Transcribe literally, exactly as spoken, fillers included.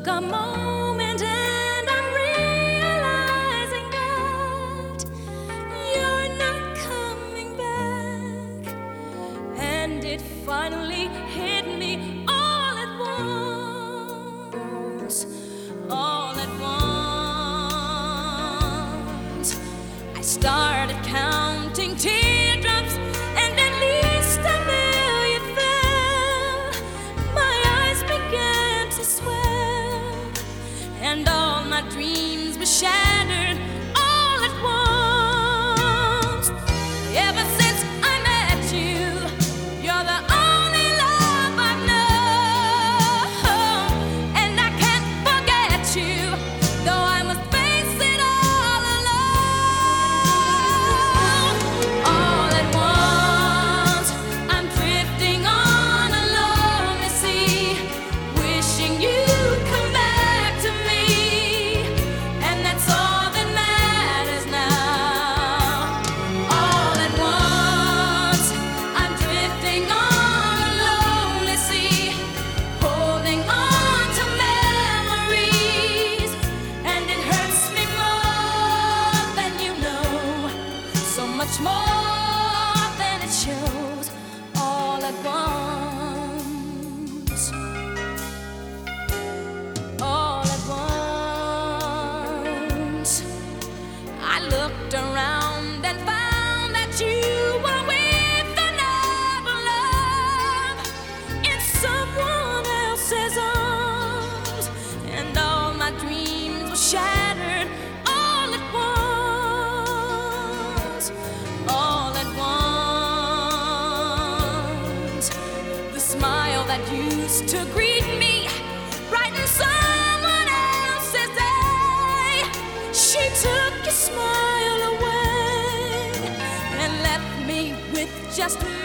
took a moment and I'm realizing that you're not coming back. And it finally hit me all at once, all at once. I started counting teardrops, and at least a million fell. My eyes began to swell, and all my dreams were shattered all at once. Ever since I met you, you're the only love I've known, and I can't forget you, though I must face it all alone. All at once, I'm drifting on a lonely sea, wishing you'd come back to me, and that's all that matters now. All at once, I'm drifting on a lonely sea, holding on to memories, and it hurts me more than you know, so much more than it shows. All at once, all at once, I looked around and found that you were with another love in someone else's arms, and all my dreams were shattered all at once, all at once. The smile that used to greet me brightened someone else's day. She took your smile away and left me with just